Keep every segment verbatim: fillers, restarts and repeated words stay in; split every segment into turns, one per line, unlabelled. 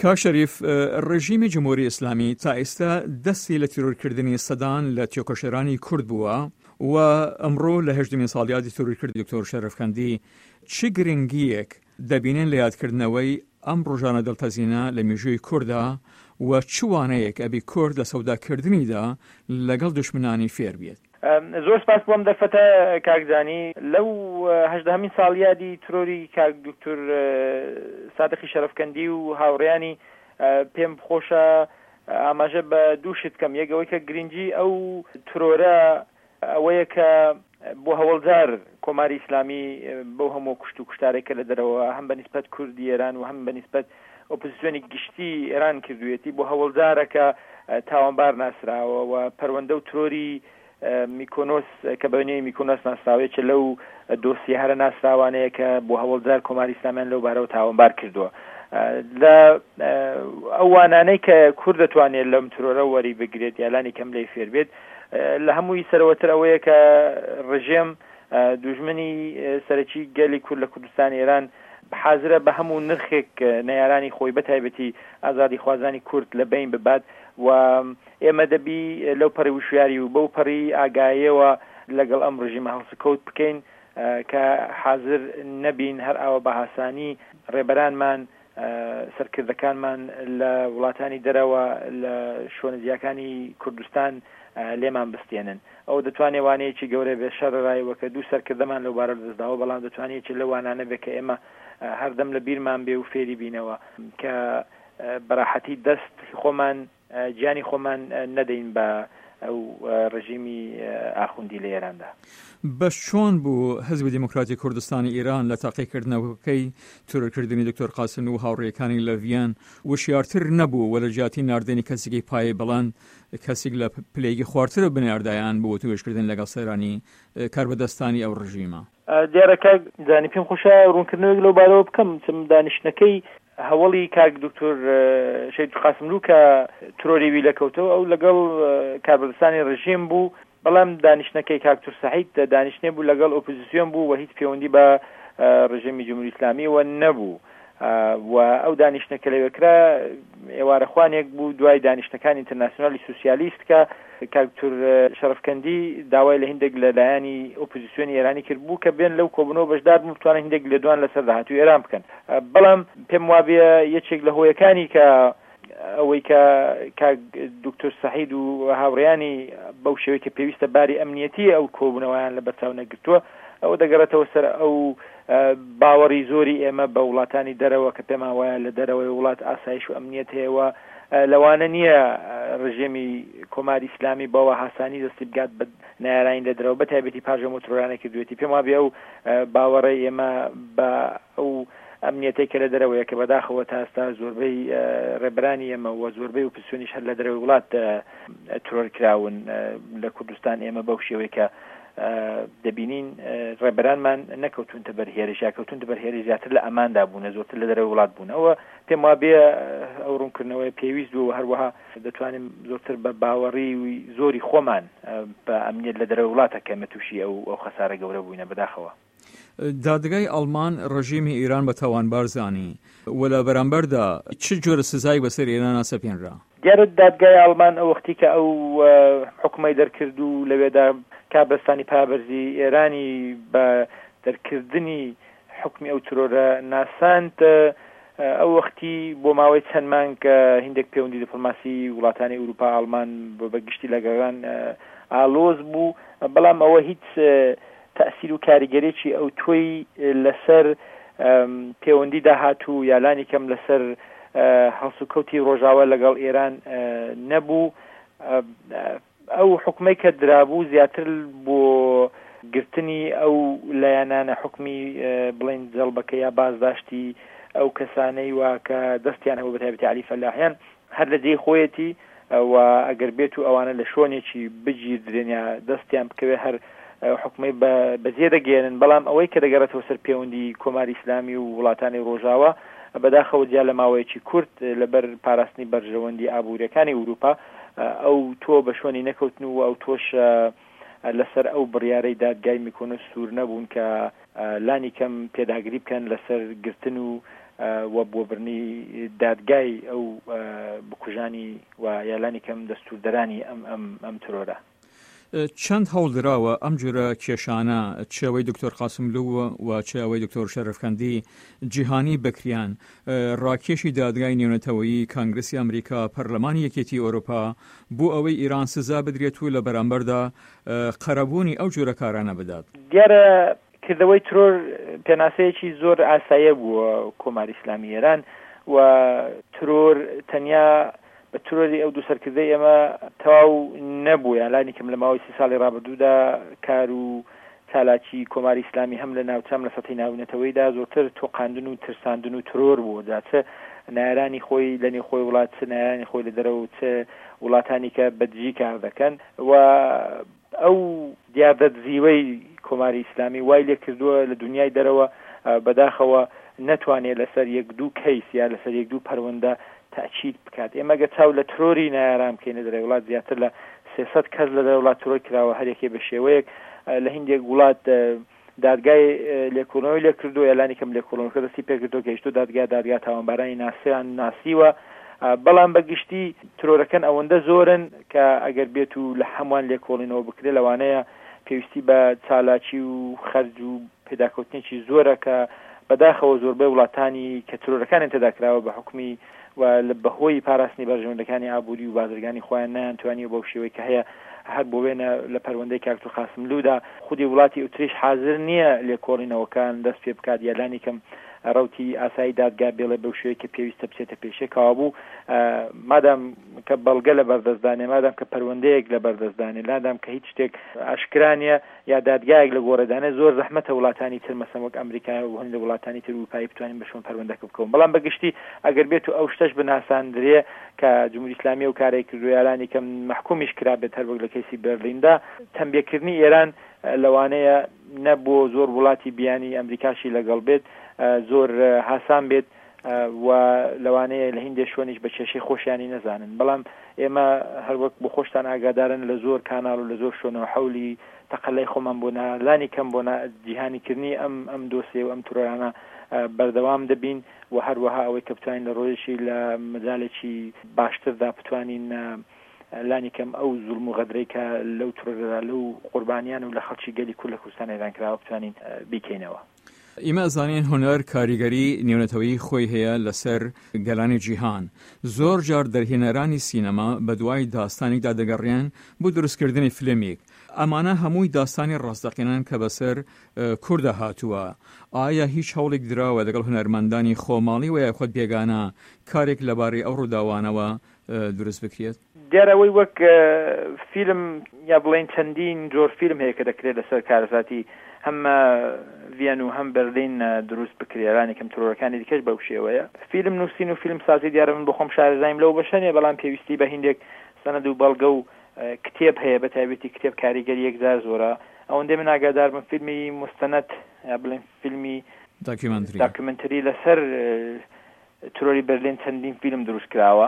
کاک شەریف، ڕژیمی جمهوری ئیسلامی تا ئێستا دەستی لە تیرۆرکردنی سەدان لە تێکۆشەرانی کورد بووە و ئەمڕۆ لە هەژدەمین ساڵیادی تیرۆرکردنی دکتۆر شەرەفکەندی چ گرنگیەک دەبینن لە یادکردنەوەی ئەم ڕۆژانە دڵتەزینە لە مێژووی کووردا و چ وانەیەک ئەبی کورد لە سەوداکردنیدا لەگەڵ دوشمنانی فێر بێت؟
زۆر سپاس بۆم دەفەتە کاکزانی. لەو هەژدەهەمین ساڵیادی ترۆری کاک دکتۆر سادقی شەرەفکەندی و هاوڕێیانی پێم خۆشە ئاماژە بە دوو شت کەم. یەکەوەی کە گرنگی ئەو ترۆرە ئەوەیە کە بۆ هەوڵدار کۆماری ئیسلامی بەو هەموو کوشت و کوشتارێکە لە دەرەوە هەم بە نیسبەت کوردی ئێران و هەم بە نیسبەت ئۆپۆزیسیۆنی گشتی ئێران کردوێتی بۆ هەوڵدارەکە تاوانبار ناسراوە و پەروەندە و ترۆری میکۆنۆس کە بەوێنەی میکۆنۆس ناسراوێت لەو دۆسیە هەرە ناسراوانەیە کە بۆ هەوڵدار کۆماری ئیسلامیان لەو بارەوە تاوانبار کردووە. لە ئەو وانانەی کە کورد دەتوانێت لەم ترۆرە وەری بگرێت یالانی کەم لێی فێر بێت، لە هەمووی سەرەوەتر ئەوەیە کە ڕژێم دوژمنی سەرەکی گەلی کورد لە کوردستانی ئێران حازرە بە هەموو نرخێک نەیارانی خۆی بەتایبەتی ئازادی خوازانی کورد لە بین ببات و ئێمە دەبی لەو پەڕی وشویاری و بەو پەڕی ئاگاییەوە لەگەڵ ئەم ڕژیمە هەڵسوکەوت بکەین کە حازر نەبین هەر ئەوە بە هاسانی ڕێبەرانمان سەرکردەکانمان لە وڵاتانی دەرەوە لە شوێنەجیاکانی کوردستان لێمان بستێنن. ئەو دەتوانێت وانەیەکی گەورە بێ شەڕڕایەوە کە دوو سەرکردەمان لەو بارە دەستداوە، بەڵام دەتوانێت لەو وانانە بێ کە ئێمە هەردەم لە بیرمان بێ و فێری بینەوە کە بەراحەتی دەست خۆمان گیانی خۆمان نەدەین بە ئەو ڕژیمی ئاخوندی لە ئێراندا.
بە چۆن بوو حزبی دیموکراتی کوردستانی ئیران لە تاقیکردنەوەکەی ترۆرکردنی دکتۆر قاسم و هاوڕێیەکانی لە ڤیان وشیارتر نەبوو و لە جیاتی ناردنی کەسێکی پایە بەڵند کەسێک لە پلەیەکی خواردترە بنیاردایان بۆ توێژکردن لەگەڵ سەیرانی کاربەدەستانی ئەو ڕژیمە؟
دیارەکە زانی پێم خۆشە ڕوونکردنەوەی لەو بارەوە بکەم. چم دانیشتەکەی هەوڵی کاک دکتۆر شەید قاسملوو کە ترۆری وی لەکەوتەوە ئەو لەگەڵ کاربەدەستانی ڕژیم بوو، بەڵام دانیشتەکەی کاک دکتۆر سەعید دانیشتنێ بوو لەگەڵ ئۆپۆزیسیۆن بوو و هیچ پەیوەندی بە ڕژیمی جمهوری ئیسلامی و نەبوو و ئەو دانیشتەکە لەوێکرا ئێوارەخوانێک بوو دوای دانیشتەکانی ئینتەرناسیۆنالی سوسیالیست کە کاک دکتۆر شەرەفکەندی داوای لە هندێک لە لایەنی ئۆپۆزیسیۆنی ئێرانی کرد بوو کە بێن لەو کۆبنەوە بەشدار بوون بتوانن هندێک لە دوان لەسەر داهاتووی ئێران بکەن. بەڵام پێم وابێ یەکێک لە هۆیەکانی کە ئەوەی کە کاک دکتۆر سەعید و هاوڕێیانی بەو شێوەیە کە پێویستە باری ئەمنیەتی ئەو کۆبنەوەیان لە بەرچاو نەگرتووە، ئەوە دەگەڕێتەوە سەر ئەو باوەڕی زۆری ئێمە بە وڵاتانی دەرەوە کە پێمان وایە لە دەرەوەی وڵات ئاسایش و ئەمنیەت هەیەوە لەوانە نییە ڕژیمی کۆماری ئیسلامی بەوە هاسانی دەستی بگات بە نایارانی لە دەرەوە بەتایبەتی پاژە مۆتۆرانە کردوێتی. پێم وابێ ئەو باوەڕی ئێمە بە ئەو ئەمنیەتێک کە لە دەرەوەیە کە بەداخەوە تا ئێستا زۆربەی ڕێبەرانی ئێمە و زۆربەی ئۆپۆزیسیۆنیش هەر لە دەرەوەی وڵات ترۆر کراون لە کوردستان ئێمە بەو شێوەیە کە دەبینین ڕێبەرانمان نەکەوتونتە بەرهێرش یا کەوتونتە بەرهێرش زیاتر لە ئەماندا بوون، زۆرتر لە دەرەوەی وڵات بوون. ئەوە پێم وابێ ئەو ڕوونکردنەوەی پێویست بوو و هەروەها دەتوانین زۆرتر بە باوەڕی زۆری خۆمان بە ئەمنیەت لە دەرەوەی وڵاتە کەمە تووشی ئەو ئەو خەسارە گەورە بووینە بەداخەوە.
دادگای ئەڵمان ڕژیمی ئیران بە تاوانبار زانی و لە بەرامبەردا چ جۆرە سزای بەسەر ئێران سەپێنرا؟
دیارە دادگای ئەڵمان ئەو وەختی کە ئەو حکومەی دەرکرد و لەوێدا کابرستانی پابەرزی ئێرانی بە دەرکردنی حکمی ئەو ترۆرە ناساند، ئەو وەختی بۆ ماوەی چەند مانگ هندێک پەیوەندی دیپلۆماسی وڵاتانی ئەوروپا ئەڵمان بە گشتی لەگەڵان ئالۆز بوو، بەڵام ئەوە هیچ تەئسیر و کاریگەرێکی ئەو تۆی لەسەر پەیوەندی داهاتوو یالانی کەم لەسەر هەڵسوکەوتی ڕۆژاوە لەگەڵ ئێران نەبوو. ئەو حکومەی کە درابوو زیاتر بۆ گرتنی ئەو لایەنانە حکمی بڵین جەڵبەکە یا بازداشتی ئەو کەسانەی وا کە دەستیان هەبوو بەتایبەتی عەلی فەلاحیان هەر لە جێی خۆیەتی و ئەگەر بێت و ئەوانە لە شوێنێکی بگیردرێن یا دەستیان بکەوێ هەر حکومەی بەجێ دەگەێنن. بەڵام ئەوەی کە دەگەڕێتەوە سەر پەیوەندی کۆماری ئیسلامی و وڵاتانی ڕۆژاوە بەداخەوە جیا لە ماوەیەکی کورت لەبەر پاراستنی بەرژەوەندی ئابوووریەکانی ئەوروپا ئەو تۆ بە شوێنی نەکەوتن و ئەو تۆش لەسەر ئەو بڕیارەی دادگای میکۆنۆس سوور نەبوون کە لانی کەم پێداگری بکەن لەسەر گرتن و و بۆ برنی دادگای ئەو بکوژانی و یالانی کەم دەستوردەرانی ئەم ئەم ئەم ترۆرە.
چەند هەوڵدراوە ئەم جورە کێشانە چێوەی دکتۆر قاسملوو و چێوەی دکتۆر شەرەفکەندی جیهانی بکریان ڕاکێشی دادگای نێونەتەوەیی کانگرسی ئەمریکا پەرلەمانی یەکێتی ئەوروپا بۆ ئەوەی ئیران سزا بدرێت و لە بەرامبەردا قەرەبوونی ئەو جورە کارانە بدات.
دیارە کردەوەی ترۆر پێناسەیەکی زۆر ئاسایە بووە کۆماری ئیسلامی ئێران و ترۆر تەنیا بە ترۆری ئەو دوو سەرکردەی ئێمە تەواو نەبوو یانلانی کەم لە ماوەی سی ساڵی ڕابردوودا کار و چالاکی کۆماری ئیسلامی هەم لە ناوچەم لە سەتەی ناونەتەوەیدا زۆرتر تۆقاندن و ترساندن و ترۆر بوو جاچە نایرانی خۆی لە نێو خۆی وڵات چ نایرانی خۆی لە دەرەوە چ وڵاتانی کە بەدژی کار دەکەن و ئەو دیادەتزیوەی کۆماری ئیسلامی وای لێ کردووە لە دنیای دەرەوە بەداخەوە نەتوانێت لەسەر یەک دوو کەیس یا لەسەر یەک دوو پەروەندە تاکید بکات. ئێمە گە چاو لە ترۆری نایرام بکەینە دەرەوەی وڵات زیاتر لە سێسەد کەس لە دەرەوەی وڵات ترۆر کراوە هەرێکێ بە شێوەیەک لە هیندێک وڵات دادگای لێکۆڵینەوەی لێ کردو ئێلانی کەم لێکۆڵینەوەکە دەستی پێ کردو گەیشتو دادگا دادگا تاوانبارانی ناسییان ناسیوە بەڵام بەگشتی ترۆرەکەن ئەوەندە زۆرن کە ئەگەر بێت و لە هەمووان لێکۆڵینەوە بکرێ لەوانەیە پێویستی بە چالاکی و خەرج و پێداکەوتنێکی زۆرە کە بەداخەوە زۆربەی وڵاتانی کە ترۆرەکانیان تێداکراوە بە حکمی و لە بەهۆی پاراستنی بەرژەوەندەکانی ئابووری و بازرگانی خۆیان نەیانتوانی بەو شێوەی کە هەیە هەر بۆ وێنە لە پەروەندەی کاکتۆر قاسملوودا خودی وڵاتی ئوتریش حاضر نییە لێکۆڵینەوەکان دەست پێ بکات یالانی کەم ڕوتی ئاسایی دادگا بێڵێ بەو شێوەیە کە پێویستە بچێتە پێشێکەوە بوو مادام کە بەڵگە لە بەردەستدانێ مادام کە پەروەندەیەک لە بەردەستدانێ لادام کە هیچ شتێک ئاشکرانیە یا دادگایەک لە گۆڕەدانە زۆر زەحمەتە وڵاتانی تر مەسەڵەن وەک ئەمریکا و هەندێک وڵاتانی تر وروپایی بتوانین بەشون پەروەندەکە بکەون بەڵام بەگشتی ئەگەر بێت و ئەو شتەش بناساندرێ کە جمهوری ئیسلامی و کارێک کردو یالانی کەم محکومیش کرا بێت هەر وەک لە کەیسی بەرلیندا تەنبیهکردنی ئێران لەوانەیە نەبوو زۆر وڵاتی بیانی ئەمریکاشی لەگەڵ بێت زۆر هاسان بێت و لەوانەیە لە هیندێ شوێنیش بە کێشەی خۆشیانی نەزانن بەڵام ئێمە هەروەک بۆ خۆشتان ئاگادارن لە زۆر کاناڵ و لە زۆر شوێنەوە حەولی تەقەلەی خۆمان بۆ لانی کەم بۆ جیهانیکردنی ئەم ئەم دۆسیە و ئەم ترۆیانە بەردەوام دەبین و هەروەها ئەوەی کە بتوانین لە ڕۆژێکی لە مەجالێکی باشتردا بتوانین لانی کەم ئەو زوڵم و غەدرەی کە لەو ترۆرەدا لەو قوربانیان و لە خەڵکی گەلی کورد لە کوردستان ئێران کراوە بتوانین بیکەینەوە.
ئێمە ئەزانین هونەر کاریگەری نێونەتەوەیی خۆی هەیە لەسەر گەلانی جیهان زۆر جار دەرهێنەرانی سینەما بە دوای داستانێکدا دەگەڕێن بۆ دروستکردنی فلمێک ئەمانە هەمووی داستانی ڕاستەقینەن کە بەسەر کوردە هاتووە ئایا هیچ هەوڵێک دراوە لەگەڵ هونەرمەندانی خۆماڵی و یاخود بێگانە کارێک لەبارەی ئەو ڕووداوانەوە دروست بکرێت؟
دیارەوەی وەک فیلم یا بڵێن چەندین جۆر فیلم هەیە کە دەکرێت لەسەر کارەساتی هەم ڤین و هەم بەرلین دروست بکرێرانی کەم ترۆرەکانی دیکەش بەو شێوەیە فیلم نووسین و فیلم سازی دیارە من بۆ خۆم شارەزایم لەو بەشەنێ بەڵام پێویستی بە هیندێک سەنەد و بەڵگە و کتێب هەیە بە تایبەتی کتێب کاریگەری یەکجار زۆرە ئەوەندەی من ئاگادارم فیلمی مستەنەد یا بڵێن فیلمی داکیومنتری لەسەر ترۆری بەرلین چەندین فیلم دروست کراوە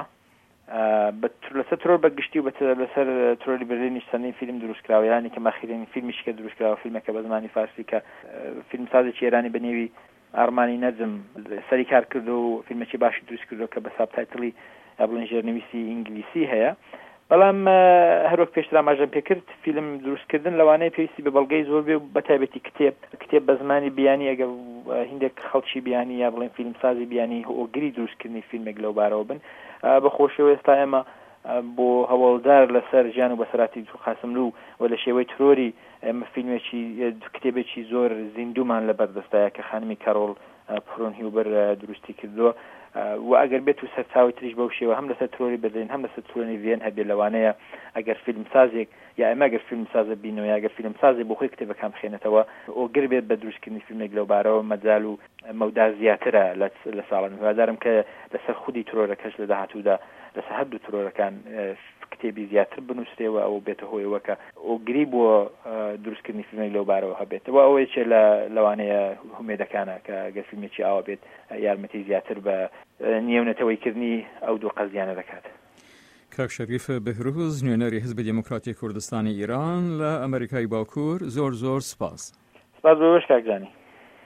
لەسەر ترۆر بەگشتی و لەسەر ترۆری بەرلینیش چەندین فیلم دروست کراوە یانی کە ماخرین فیلمیش کە دروست کراوە فیلمێکە بە زمانی فارسی کە فیلمسازێکی ئێرانی بە نێوی ئارمانی نەجم سەری کار کردو و فیلمێکی باشی دروست کردو کە بە سابتایتڵی یا بڵێن ژێرنویسی ئینگلیسی هەیە بەڵام هەروەک پێشتر ئاماژەم پێکرد فیلم دروستکردن لەوانەیە پێویستی بە بەڵگەی زۆر بێ و بە تایبەتی کتێب کتێب بە زمانی بیانی ئەگەر هیندێک خەڵکی بیانی یا بڵێن فیلمسازی بیانی ئۆگری دروستکردنی فیلمێک لەو بارەوە بن بە خۆشەوە ئێستا ئێمە بۆ هەوڵدار لەسەر ژیان و بەسەراتی قاسملوو و لە شێوەی ترۆری ئێمە فیلمێکی کتێبێکی زۆر زیندومان لە بەردەستایە کە خانمی کارۆڵ پڕۆن هیوبەر درستی کردووە و ئەگەر بێت و سەرچاوی تریش بەو شێوە هەم لەسەر ترۆری بەرلین هەم لەسەر ترۆری ڤین هەبێ لەوانەیە ئەگەر فیلمسازێک یا ئێمە ئەگەر فیلمسازە بینەوە یا ئەگەر فیلمسازێک بۆ خۆی کتێبەکان بخێنێتەوە ئۆگر بێت بە دروستکردنی فیلمێک لەو بارەوە مەجال و مەودا زیاترە لە ساڵان هیوادارم کە لەسەر خودی ترۆرەکەش لە داهاتوودا لەسەر هەردوو ترۆرەکان کتێبی زیاتر بنووسرێەوە ئەو بێتە هۆیەوە کە ئۆگری بۆ دروستکردنی فیلمێک لەو بارەوە هەبێتەوە ئەوەیە لە لەوانەیە هومێدەکانە کە گەر فیلمێکی ئاوا بێت یارمەتی زیاتر بە نێونەتەوەیکردنی ئەو دوو قەزیانە دەکات.
کاک شەریف بەهروز نوێنەری حزبی دموکراتی کوردستانی ئیران لە ئەمریکای باکوور زۆر زۆر سپاس.
سپاس بۆ بەش کاک جانی.